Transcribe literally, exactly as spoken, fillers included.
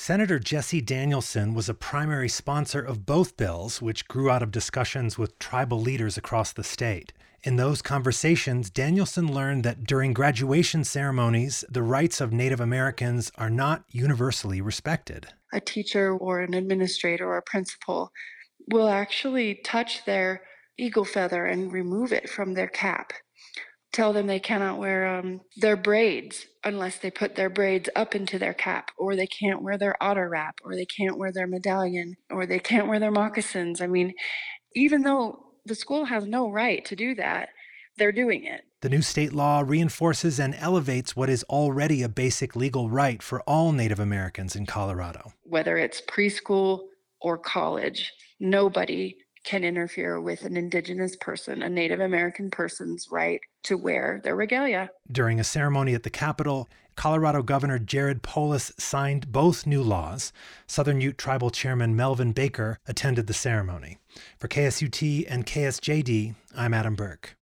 Senator Jesse Danielson was a primary sponsor of both bills, which grew out of discussions with tribal leaders across the state. In those conversations, Danielson learned that during graduation ceremonies, the rights of Native Americans are not universally respected. A teacher or an administrator or a principal will actually touch their eagle feather and remove it from their cap. Tell them they cannot wear um, their braids unless they put their braids up into their cap, or they can't wear their otter wrap, or they can't wear their medallion, or they can't wear their moccasins. I mean, even though the school has no right to do that, they're doing it. The new state law reinforces and elevates what is already a basic legal right for all Native Americans in Colorado. Whether it's preschool or college, nobody can interfere with an Indigenous person, a Native American person's right to wear their regalia. During a ceremony at the Capitol, Colorado Governor Jared Polis signed both new laws. Southern Ute Tribal Chairman Melvin Baker attended the ceremony. For K S U T and K S J D, I'm Adam Burke.